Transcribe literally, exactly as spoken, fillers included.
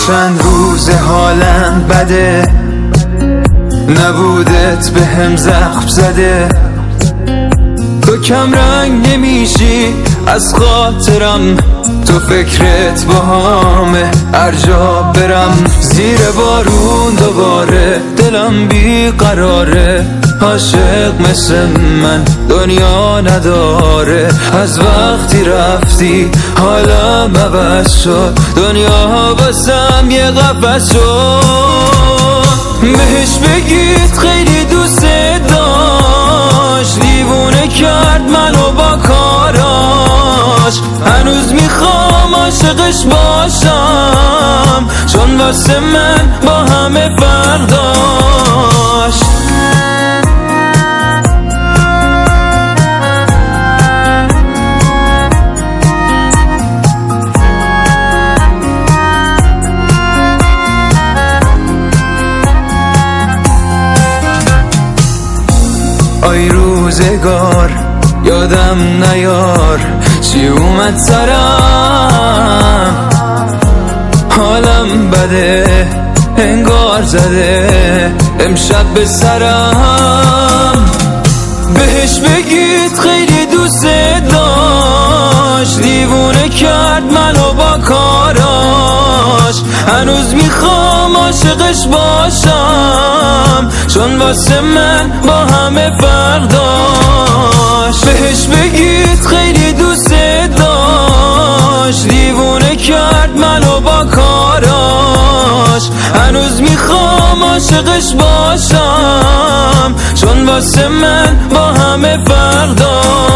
چند روز حالم بده، نبودت به هم زخم زده. تو کم رنگ نمیشی از خاطرم، تو فکرت با همه هر جا برم. زیر بارون دوباره دلم بیقراره، عاشق مثل من دنیا نداره. از وقتی رفتی حالم عوض شد، دنیا واسم یه قفس شد. بهش بگید خیلی دوست داشت، دیوونه کرد منو با کاراش. هنوز میخوام عاشقش باشم، چون واسه من با همه فرق داشت. آی روزگار یادم نیار چی اومد سرم، حالم بده انگار زده امشب به سرم. بهش بگید خیلی دوست داشت، دیوونه کرد منو با کاراش. هنوز میخوام عاشقش باشم، چون واسه من با همه فرق داشت. بهش بگید خیلی دوست داشت، دیوونه کرد منو با کاراش. هنوز میخوام عاشقش باشم، چون واسه من با همه فرق داشت.